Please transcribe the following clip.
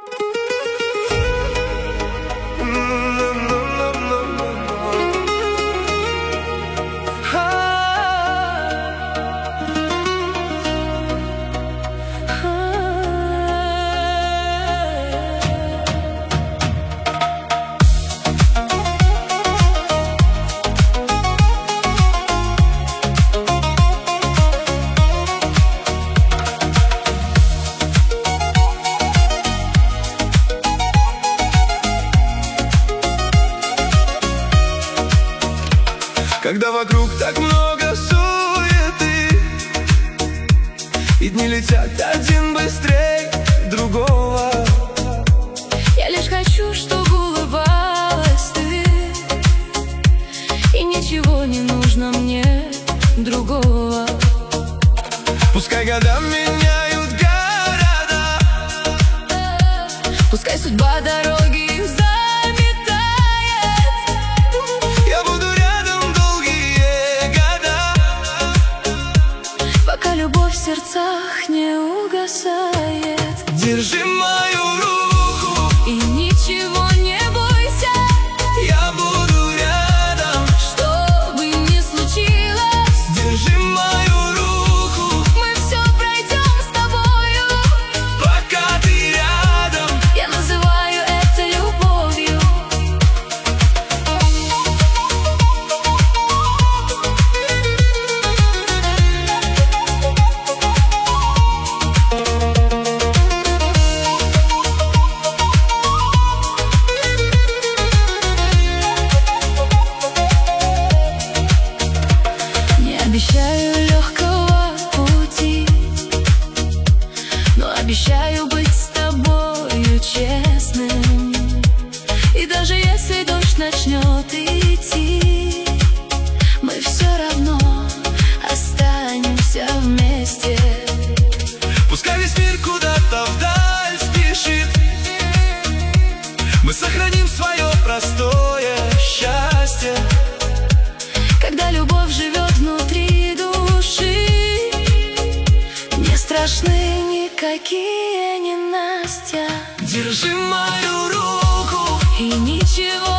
Когда вокруг так много суеты, и дни летят один быстрей другого, я лишь хочу, чтобы улыбалась ты, и ничего не нужно мне другого. Пускай года меняют города, пускай судьба дороги заметает, я буду рядом долгие года, пока любовь в сердцах не угасает. Держи мою руку И ничего не бойся, я буду рядом, что бы ни случилось. держи мою руку, Мы все пройдем с тобою, пока ты рядом. я называю это любовью. Не обещаю легкого пути, но обещаю быть с тобою честным. И даже если дождь начнет идти, мы все равно останемся вместе. Пускай весь мир куда-то вдаль спешит, мы сохраним свое простое счастье. Когда любовь живет внутри души, не страшны никакие ненастья. Держи мою руку И ничего